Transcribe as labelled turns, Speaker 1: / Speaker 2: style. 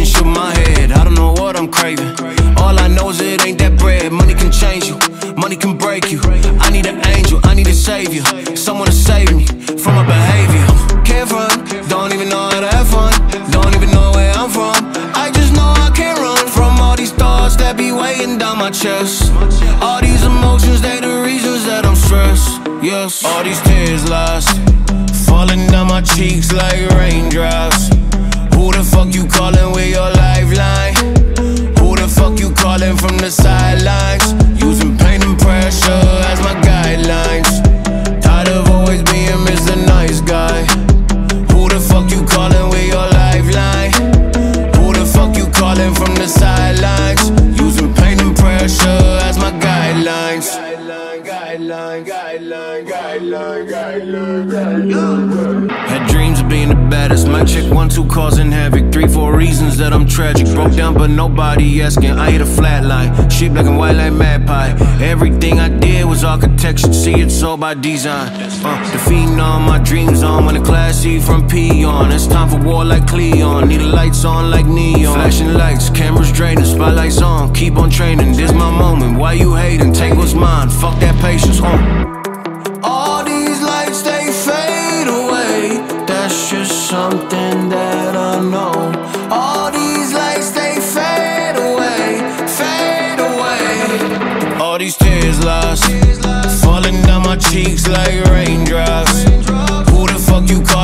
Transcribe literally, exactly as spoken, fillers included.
Speaker 1: shook my head. I don't know what I'm craving. All I know is it ain't that bread. Money can change you, money can break you. I need an angel, I need a savior, someone to save me from my behavior. Can't run, don't even know how to have fun. Don't even know where I'm from. I just know I can't run from all these thoughts that be weighing down my chest. All these emotions, they the reasons that I'm stressed. Yes, all these tears lost, falling down my cheeks like raindrops. Who the fuck you calling with your lifeline? Who the fuck you calling from the sidelines? Using pain and pressure as my guidelines. Tired of always being Mister Nice Guy. Who the fuck you calling with your lifeline? Who the fuck you calling from the sidelines? Using pain and pressure as my guidelines. Guideline, guideline, guideline, guideline, guideline. Had dreams of being the baddest. Might check one, two, causing havoc. Three, four reasons that I'm tragic. Broke down, but nobody asking. I hit a flat line. Shit black and white like Magpie. Everything I did was architecture. See, it's all by design. Uh, defeating all my dreams on. When the class E from P on. It's time for war like Cleon. Need the lights on like neon. Flashing lights, cameras draining, spotlights on. Keep on training, this my moment. Why you hating? Take what's mine. Fuck that patience. Uh. All these lights, they fade away. That's just something that I know. All these lights, they fade away, fade away. All these tears lost, falling down my cheeks like raindrops. Who the fuck you call?